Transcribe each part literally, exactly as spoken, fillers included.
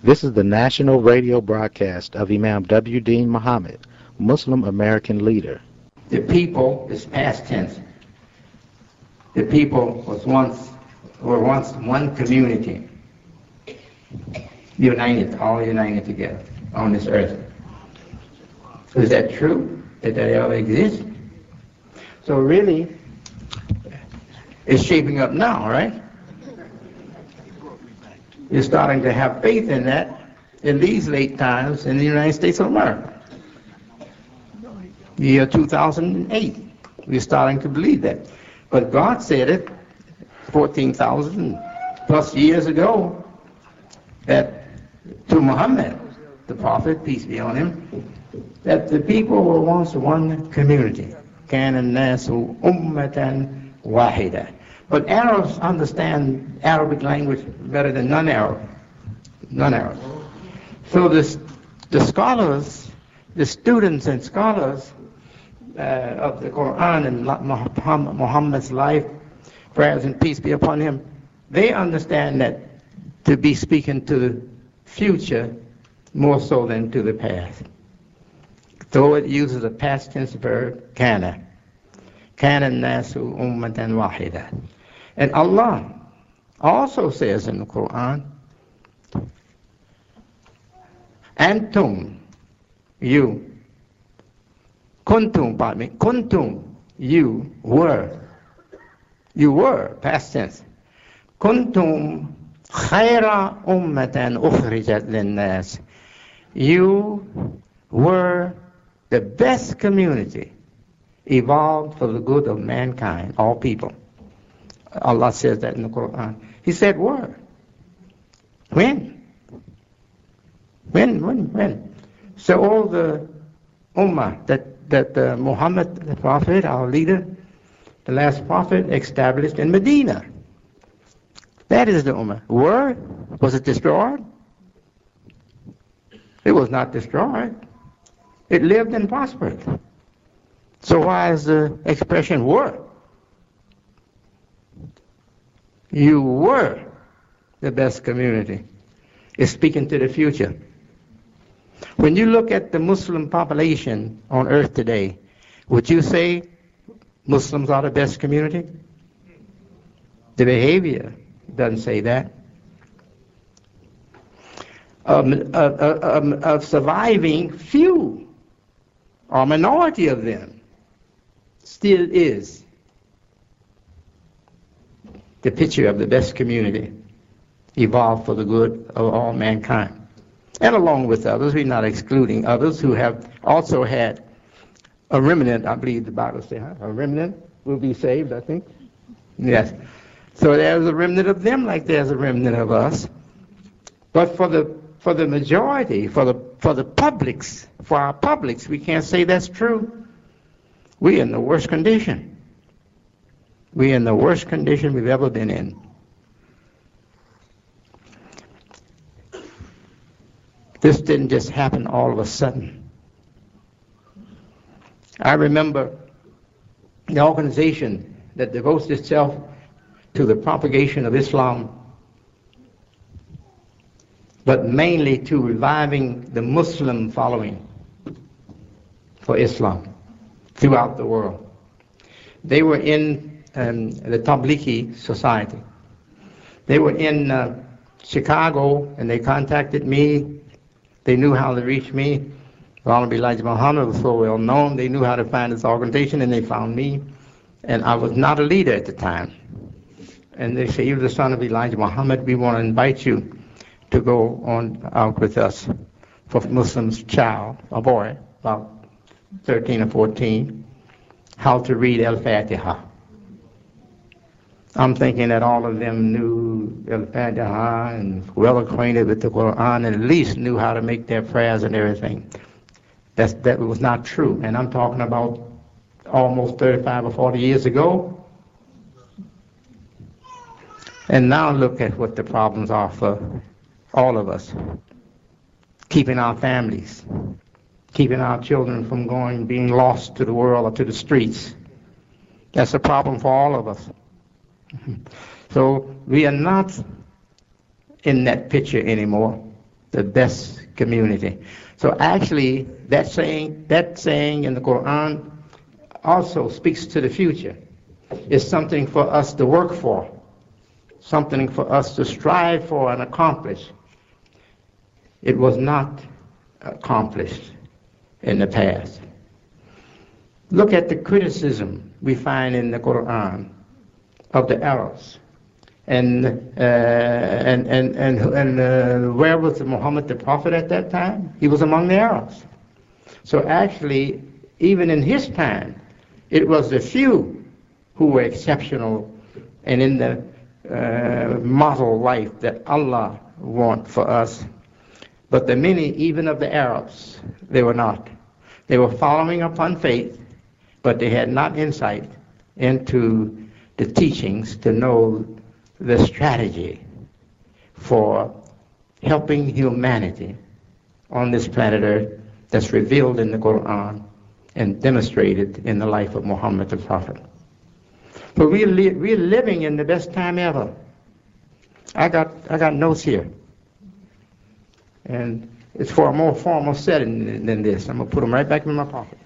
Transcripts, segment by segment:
This is the national radio broadcast of Imam W. Deen Muhammad, Muslim American leader. The people is past tense. The people was once were once one community, united, all united together on this earth. Is that true? Did that ever exist? So really, it's shaping up now, right? You're starting to have faith in that in these late times in the United States of America. The year two thousand eight, we're starting to believe that. But God said it fourteen thousand plus years ago that to Muhammad, the prophet, peace be on him, that the people were once one community. كَانَ النَّاسُ أُمَّةً وَاحِدًا. But Arabs understand Arabic language better than non-Arab, non-Arabs. So the, the scholars, the students and scholars uh, of the Quran and Muhammad's life, prayers and peace be upon him, they understand that to be speaking to the future more so than to the past. Though it uses a past tense verb, kana. Kana nasu ummatan wahida. And Allah also says in the Quran, Antum, you, kuntum, pardon me, kuntum, you were, you were, past tense, kuntum khayra ummatan ukhrijat linnas. You were the best community evolved for the good of mankind, all people. Allah says that in the Quran. He said were. When? When, when, when? So all the ummah that, that uh, Muhammad, the prophet, our leader, the last prophet, established in Medina. That is the ummah. Were? Was it destroyed? It was not destroyed. It lived and prospered. So why is the expression were? You were the best community. It's speaking to the future. When you look at the Muslim population on earth today, would you say Muslims are the best community? The behavior doesn't say that. Um, of, of, of surviving, few or minority of them still is the picture of the best community evolved for the good of all mankind. And along with others, we're not excluding others who have also had a remnant, I believe the Bible says, huh? A remnant will be saved, I think. Yes. So there's a remnant of them like there's a remnant of us. But for the for the majority, for the for the publics, for our publics, we can't say that's true. We're in the worst condition. We're in the worst condition we've ever been in. This didn't just happen all of a sudden. I remember the organization that devotes itself to the propagation of Islam, but mainly to reviving the Muslim following for Islam throughout the world. They were in um, the Tablighi Society. They were in uh, Chicago, and they contacted me. They knew how to reach me. Honorable Elijah Muhammad was so well known. They knew how to find this organization, and they found me. And I was not a leader at the time. And they said, "You're the son of Elijah Muhammad. We want to invite you to go on out with us for Muslim's child, a boy, about thirteen or fourteen, how to read Al-Fatiha." I'm thinking that all of them knew Al-Fatiha and well acquainted with the Quran and at least knew how to make their prayers and everything. That's, that was not true. And I'm talking about almost thirty-five or forty years ago. And now look at what the problems are for all of us. Keeping our families, keeping our children from going, being lost to the world or to the streets. That's a problem for all of us. So we are not in that picture anymore. the best community. So actually, that saying, that saying in the Quran also speaks to the future. It's something for us to work for, something for us to strive for and accomplish. It was not accomplished in the past. Look at the criticism we find in the Quran of the Arabs. And uh, and and and, and uh, where was Muhammad the Prophet at that time? He was among the Arabs. So actually, even in his time, it was the few who were exceptional and in the uh, model life that Allah wants for us. But the many, even of the Arabs, they were not. They were following upon faith, but they had not insight into the teachings to know the strategy for helping humanity on this planet Earth that's revealed in the Quran and demonstrated in the life of Muhammad the Prophet. But we're, li- we're living in the best time ever. I got, I got notes here. And it's for a more formal setting than this. I'm going to put them right back in my pocket.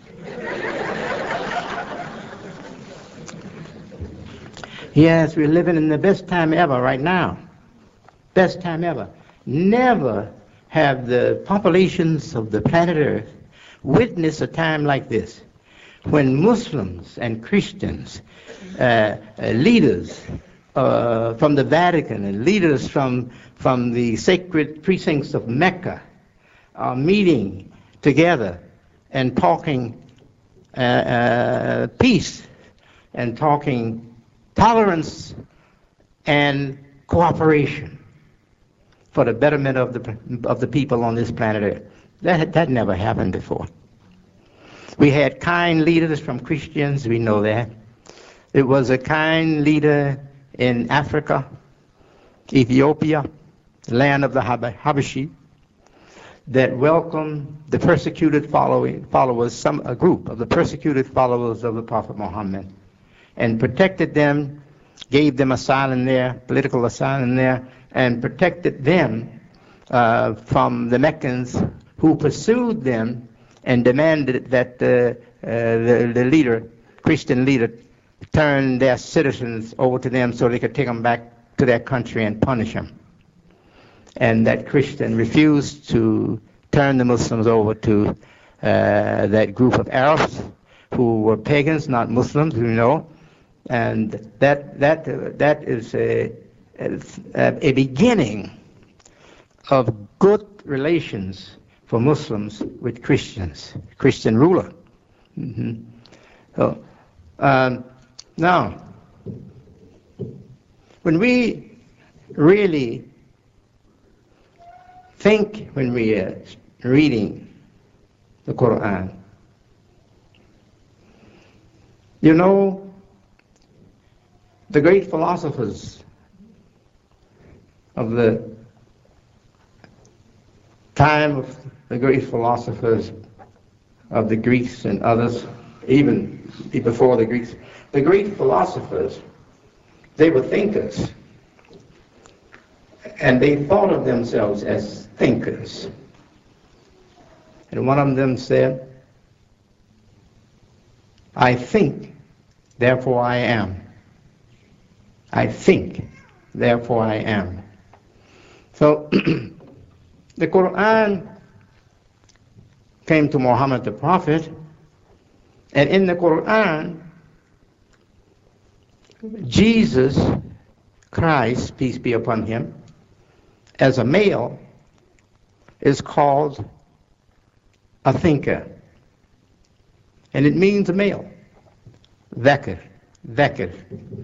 Yes, we're living in the best time ever right now. Best time ever. Never have the populations of the planet Earth witnessed a time like this, when Muslims and Christians, uh, uh, leaders uh, from the Vatican and leaders from, from the sacred precincts of Mecca are meeting together and talking uh, uh, peace and talking tolerance and cooperation for the betterment of the of the people on this planet Earth. That that never happened before. We had kind leaders from Christians, we know that. It was a kind leader in Africa, Ethiopia, the land of the Hab- Habashi, that welcomed the persecuted following, followers, some a group of the persecuted followers of the Prophet Muhammad, and protected them, gave them asylum there, political asylum there, and protected them uh, from the Meccans who pursued them and demanded that uh, uh, the, the leader, Christian leader, turn their citizens over to them so they could take them back to their country and punish them. And that Christian refused to turn the Muslims over to uh, that group of Arabs who were pagans, not Muslims, you know. And that that uh, that is a, a a beginning of good relations for Muslims with Christians, Christian ruler. Mm-hmm. So um, now, when we really think, when we are reading the Quran, you know, the great philosophers of the time of the great philosophers of the Greeks and others, even before the Greeks, the great philosophers, they were thinkers. And they thought of themselves as thinkers. And one of them said, I think, therefore I am. I think, therefore I am. So the Quran came to Muhammad the Prophet, and in the Quran, Jesus Christ, peace be upon him, as a male, is called a thinker. And it means a male. Dhakar, dhakar.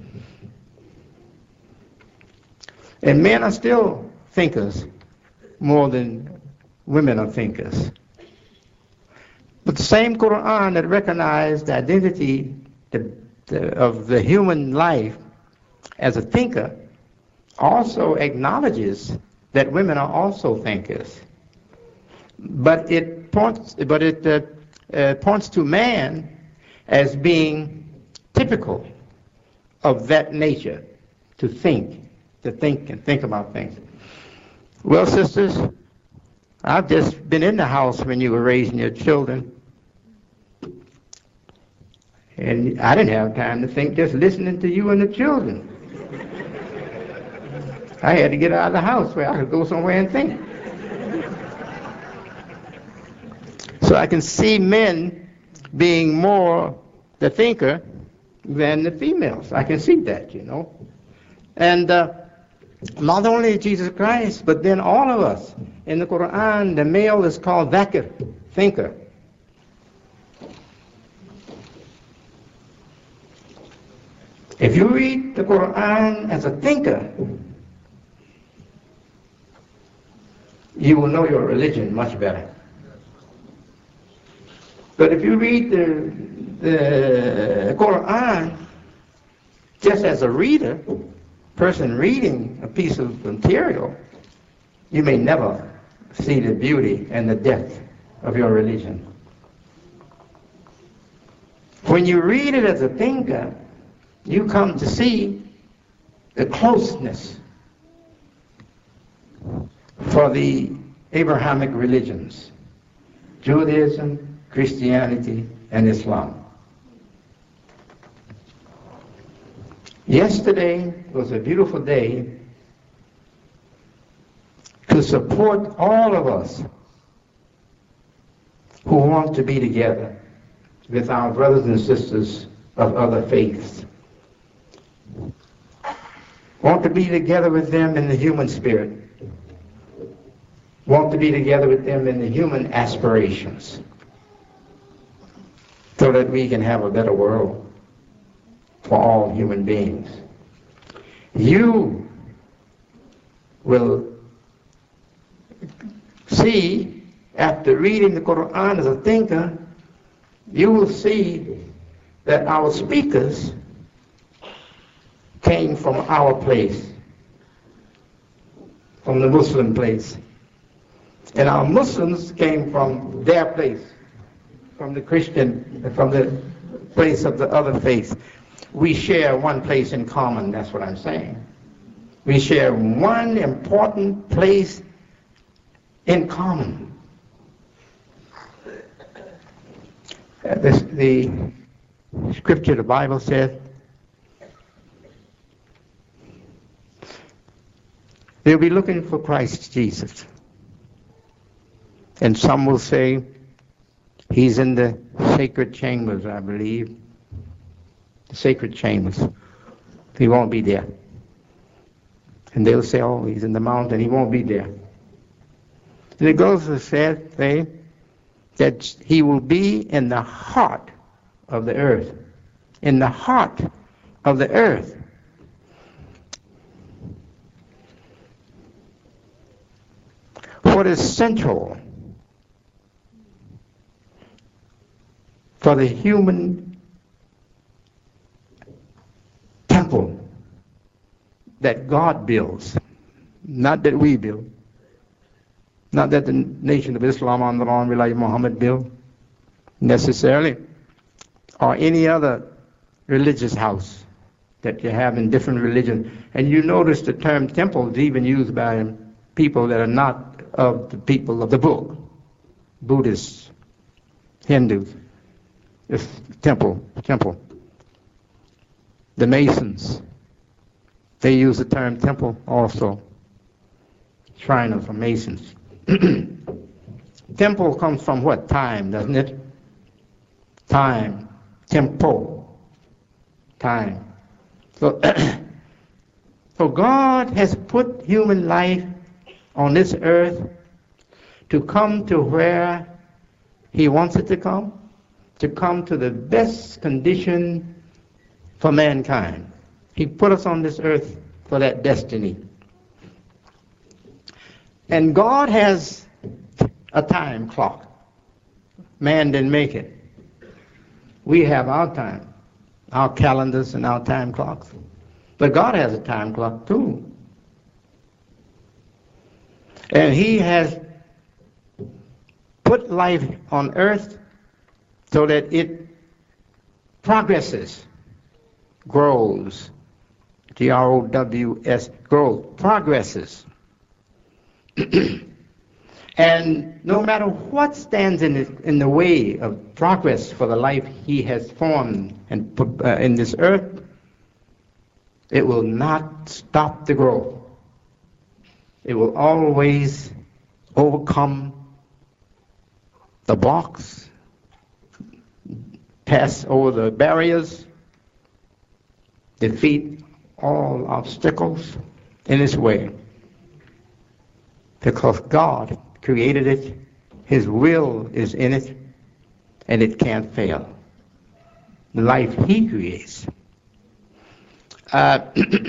And men are still thinkers more than women are thinkers. But the same Quran that recognized the identity the, the, of the human life as a thinker also acknowledges that women are also thinkers. But it points, but it uh, uh, points to man as being typical of that nature, to think. To think and think about things. Well, sisters, I've just been in the house when you were raising your children. And I didn't have time to think, just listening to you and the children. I had to get out of the house where I could go somewhere and think. So I can see men being more the thinker than the females. I can see that, you know. And uh, not only Jesus Christ, but then all of us. In the Quran, the male is called dhakir, thinker. If you read the Quran as a thinker, you will know your religion much better. But if you read the, the Quran just as a reader, person reading a piece of material, you may never see the beauty and the depth of your religion. When you read it as a thinker, you come to see the closeness for the Abrahamic religions, Judaism, Christianity, and Islam. Yesterday was a beautiful day to support all of us who want to be together with our brothers and sisters of other faiths. Want to be together with them in the human spirit. Want to be together with them in the human aspirations, so that we can have a better world for all human beings. You will see, after reading the Quran as a thinker, you will see that our speakers came from our place, from the Muslim place. And our Muslims came from their place, from the Christian, from the place of the other faith. We share one place in common, that's what I'm saying. We share one important place in common. Uh, this, the scripture, the Bible says, they'll be looking for Christ Jesus. And some will say, he's in the sacred chambers, I believe. The sacred chambers. He won't be there. And they'll say, oh, he's in the mountain, he won't be there. And it goes to say that he will be in the heart of the earth. In the heart of the earth. What is central for the human temple that God builds, not that we build, not that the Nation of Islam on the Lord Relay Muhammad build necessarily, or any other religious house that you have in different religions. And you notice the term temple is even used by people that are not of the people of the book, Buddhists, Hindus. It's temple, temple. The Masons, they use the term temple also. Shriners or Masons. Temple comes from what? Time, doesn't it? Time. Tempo. Time. So, so God has put human life on this earth to come to where he wants it to come, to come to the best condition for mankind. He put us on this earth for that destiny. And God has a time clock. Man didn't make it. We have our time, our calendars and our time clocks. But God has a time clock too. And he has put life on earth so that it progresses, grows, G R O W S, grows, progresses. And no matter what stands in the, in the way of progress for the life he has formed and put uh, in this earth, it will not stop the growth. It will always overcome the blocks, pass over the barriers, defeat all obstacles in its way. Because God created it, His will is in it, and it can't fail. The life He creates. Uh,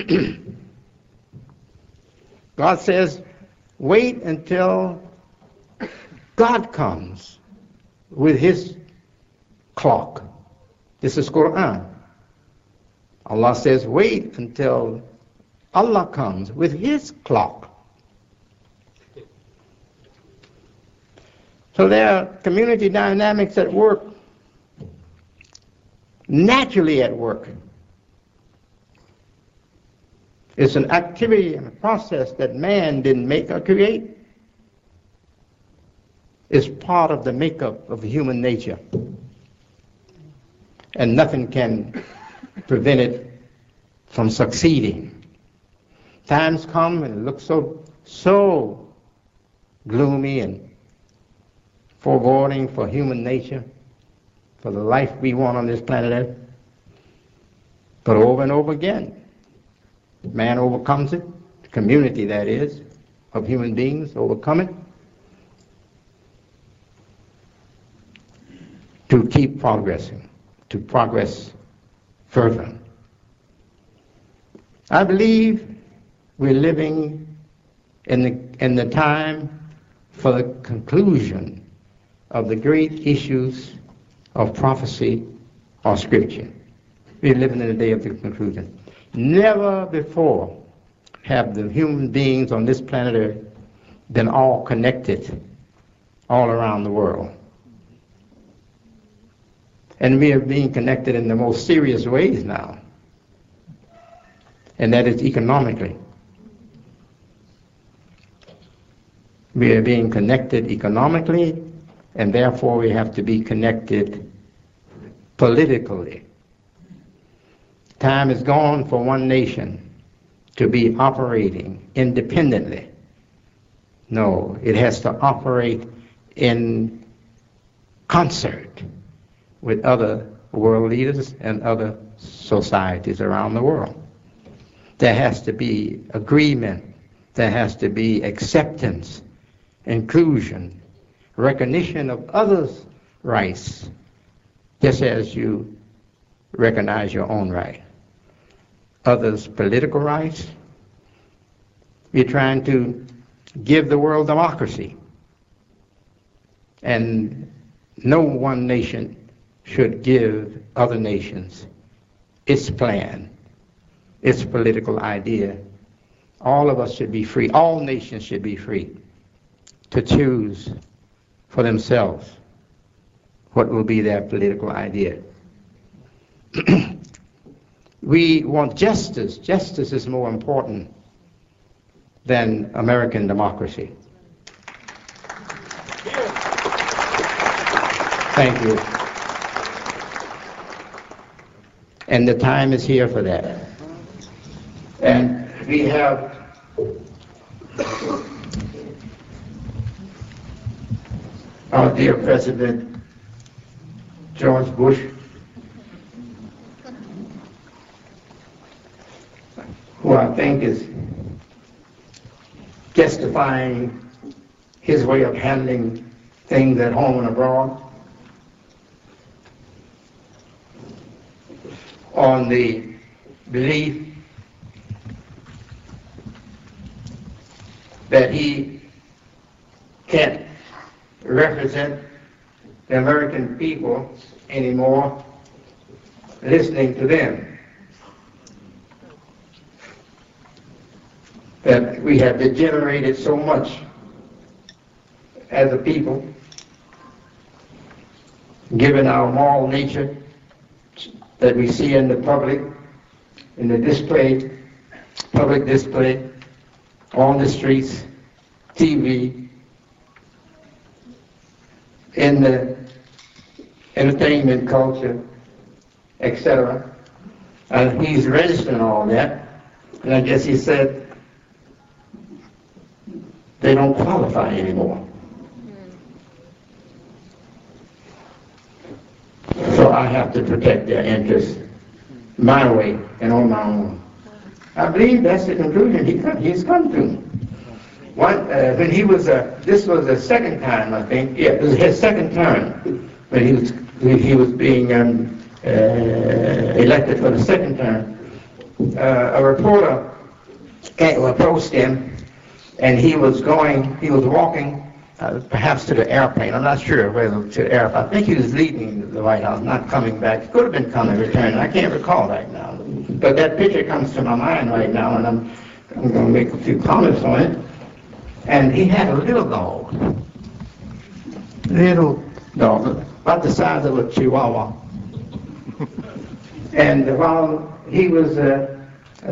God says, wait until God comes with His clock. This is Quran. Allah says, wait until Allah comes with His clock. So there are community dynamics at work, naturally at work. It's an activity and a process that man didn't make or create. It's part of the makeup of human nature. And nothing can prevent it from succeeding. Times come and it looks so, so gloomy and foreboding for human nature, for the life we want on this planet Earth. But over and over again, man overcomes it, the community that is, of human beings overcome it, to keep progressing, to progress further. I believe we're living in the, in the time for the conclusion of the great issues of prophecy or scripture. We're living in the day of the conclusion. Never before have the human beings on this planet Earth been all connected all around the world. And we are being connected in the most serious ways now. And that is economically. We are being connected economically, and therefore we have to be connected politically. Time is gone for one nation to be operating independently. No, it has to operate in concert with other world leaders and other societies around the world. There has to be agreement. There has to be acceptance, inclusion, recognition of others' rights, just as you recognize your own right. Others' political rights. We're trying to give the world democracy. And no one nation should give other nations its plan, its political idea. All of us should be free. All nations should be free to choose for themselves what will be their political idea. We want justice. Justice is more important than American democracy. Thank you. And the time is here for that. And we have our dear President George Bush, who I think is justifying his way of handling things at home and abroad on the belief that he can't represent the American people anymore, listening to them. That we have degenerated so much as a people, given our moral nature that we see in the public, in the display, public display, on the streets, T V, in the entertainment culture, et cetera. And he's registering all that. And I guess he said they don't qualify anymore. So I have to protect their interests my way and on my own. I believe that's the conclusion he come, he's come to. One, uh, when he was, uh, this was the second time, I think, yeah, it was his second term, when he was, when he was being um, uh, elected for the second term. Uh, a reporter approached him, and he was going, he was walking, uh, perhaps to the airplane. I'm not sure whether to the airplane. I think he was leaving the White House, not coming back. He could have been coming, returning. I can't recall right now. But that picture comes to my mind right now, and I'm, I'm going to make a few comments on it. And he had a little dog, little dog, about the size of a chihuahua. And while he was uh, uh,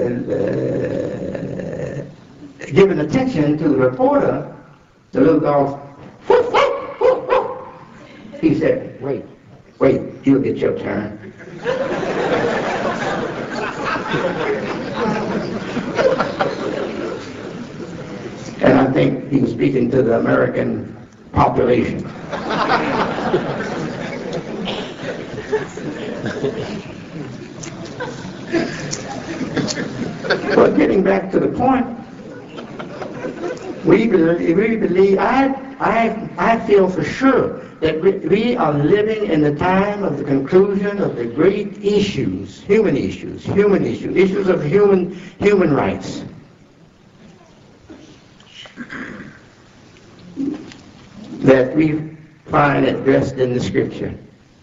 uh, giving attention to the reporter, the little dog, woof, woof, woof, woof. He said, wait, wait, you'll get your turn. And I think he was speaking to the American population. But getting back to the point, we believe, we believe I, I, I feel for sure that we, we are living in the time of the conclusion of the great issues, human issues, human issues, issues of human, human rights. That we find addressed in the Scripture.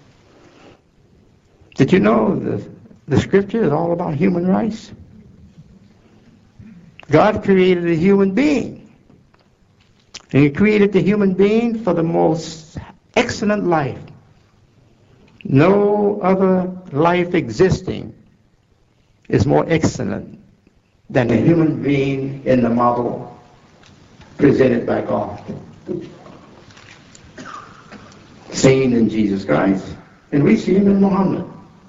Did you know the, the Scripture is all about human rights? God created a human being. And He created the human being for the most excellent life. No other life existing is more excellent than the human being in the model presented by God. Seen in Jesus Christ, and we see Him in Muhammad.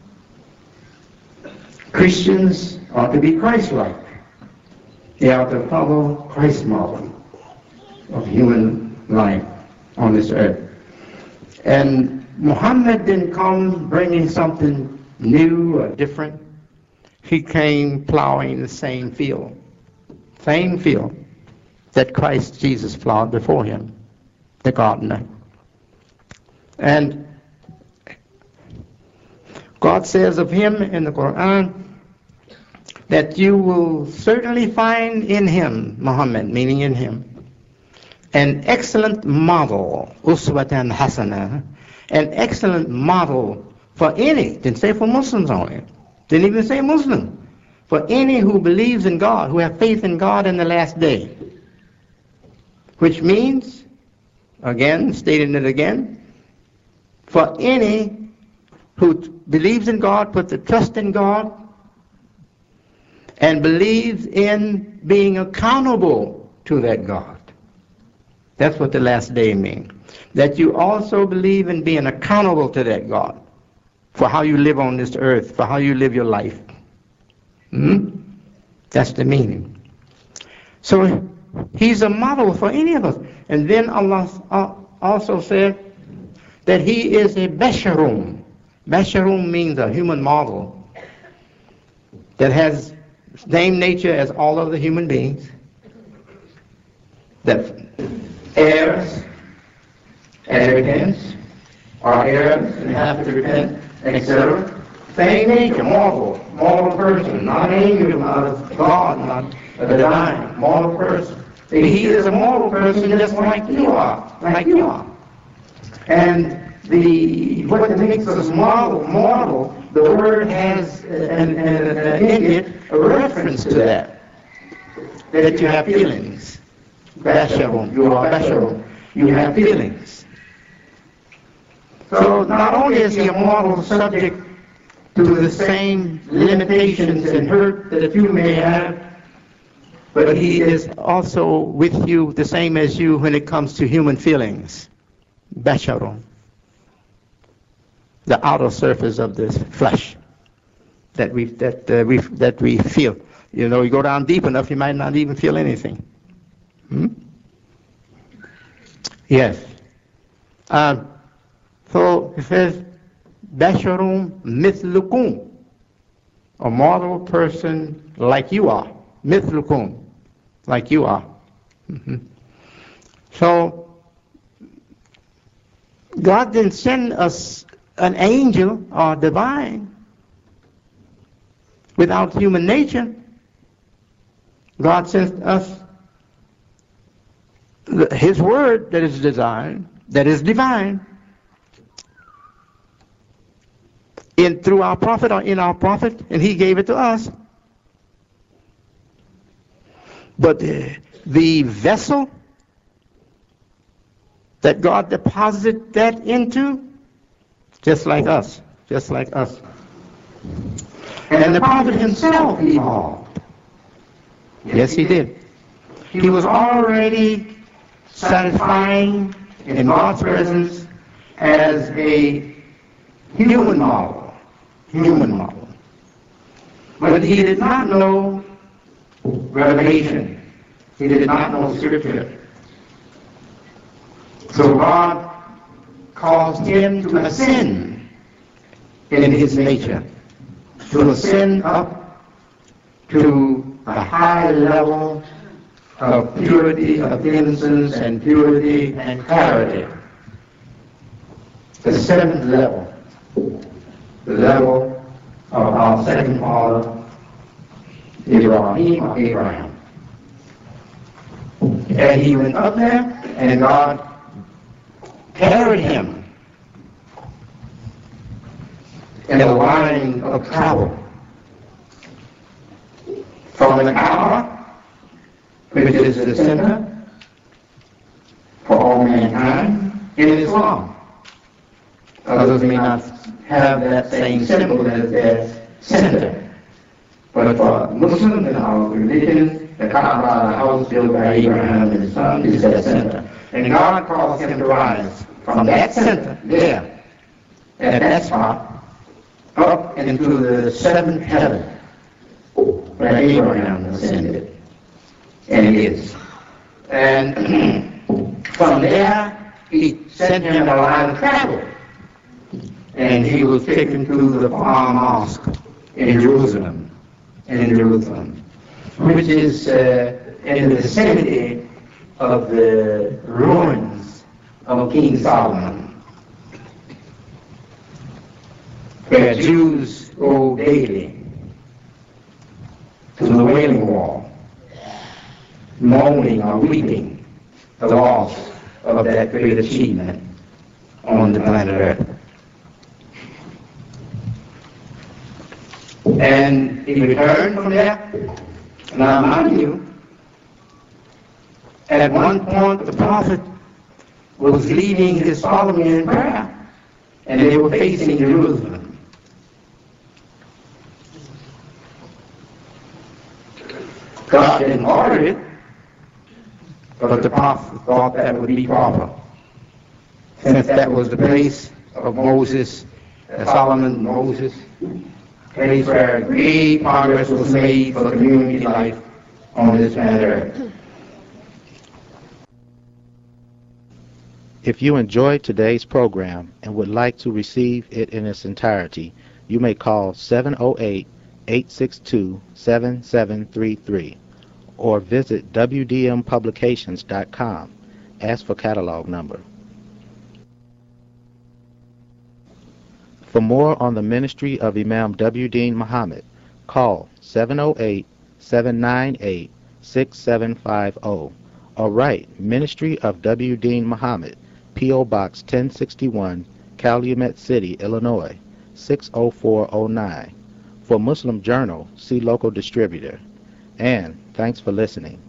Christians ought to be Christ-like. They ought to follow Christ's model of human life on this earth. And Muhammad didn't come bringing something new or different. He came plowing the same field, same field that Christ Jesus plowed before him, the gardener. And God says of him in the Quran that you will certainly find in him, Muhammad, meaning in him, an excellent model, uswatan hasana, an excellent model for any, didn't say for Muslims only, didn't even say Muslim, for any who believes in God, who have faith in God in the last day. Which means, again, stating it again, for any who believes in God, puts the trust in God, and believes in being accountable to that God. That's what the last day means. That you also believe in being accountable to that God for how you live on this earth, for how you live your life. Hmm? That's the meaning. So he's a model for any of us. And then Allah also said that he is a basharum. Basharum means a human model that has same nature as all other human beings. That heirs and repents, are heirs and have to repent, et cetera. Same nature, mortal, mortal person, not an angel, not of God, not a divine, mortal person. He is a mortal person just like you are, like you are. And the what makes us mortal, mortal, the word has an, an, an, in it a reference to that, that you have feelings. Basharum, you are Basharum, you have feelings. So not only is he a mortal subject to the same limitations and hurt that you may have, but he is also with you the same as you when it comes to human feelings. Basharon, the outer surface of this flesh that we that uh, we that we feel. You know, you go down deep enough, you might not even feel anything. Hmm? Yes. Uh, so it says, Basharum mithlukum, a mortal person like you are. Mithlukum, like you are. Mm-hmm. So God didn't send us an angel or divine without human nature. God sent us His word that is designed, that is divine, in through our prophet or in our prophet, and He gave it to us. But the, the vessel that God deposited that into, just like us, just like us. And the prophet himself evolved. Yes, he did. He was already satisfying in God's presence as a human model, human model. But he did not know revelation. He did not know scripture. So God caused him to ascend in his nature, to ascend up to a high level of purity, of innocence, and purity and clarity. The seventh level, the level of our second father, Ibrahim or Abraham. And he went up there, and God carried him in a line of travel from the Kaaba, which is the center for all mankind, in Islam. Others may not have that same symbol as their center. But for Muslims and our religion, the Kaaba, the house built by Abraham and his son, is their center. And God caused him to rise from that center, there, at that spot, up into the seventh heaven, where Abraham ascended, and is. And from there, he sent him a line of travel, and he was taken to the Far Mosque in Jerusalem, in Jerusalem, which is uh, in the vicinity of the ruins of King Solomon, where Jews go daily to the Wailing Wall, mourning or weeping the loss of that great achievement on the planet Earth. And he returned from there. Now, mind you, at one point the prophet was leading his following in prayer, and they were facing Jerusalem. God didn't order it, but the prophet thought that would be proper, since that was the place of Moses, uh, Solomon, Moses, place where great progress was made for community life on this planet Earth. If you enjoyed today's program and would like to receive it in its entirety, you may call seven oh eight, eight six two, seven seven three three or visit w d m publications dot com. Ask for catalog number. For more on the ministry of Imam W. Deen Muhammad, call seven oh eight, seven nine eight, six seven five oh or write Ministry of W. Deen Muhammad, P O. Box ten sixty-one, Calumet City, Illinois, six oh four oh nine. For Muslim Journal, see local distributor. And thanks for listening.